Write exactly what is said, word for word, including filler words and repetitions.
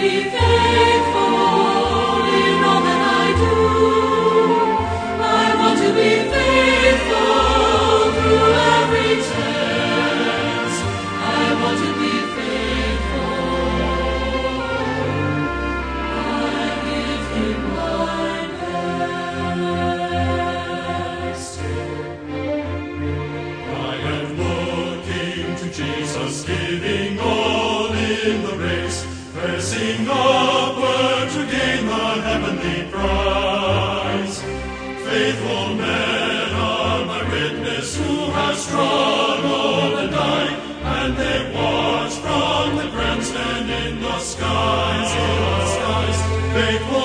be faithful in all that I do. I want to be faithful through every test. I want to be faithful. I give Him my best. I am looking to Jesus, giving all in the race, pressing upward to gain the heavenly prize. Faithful men are my witness, who have struggled and died, and they watch from the grandstand in the skies, in the skies. Faithful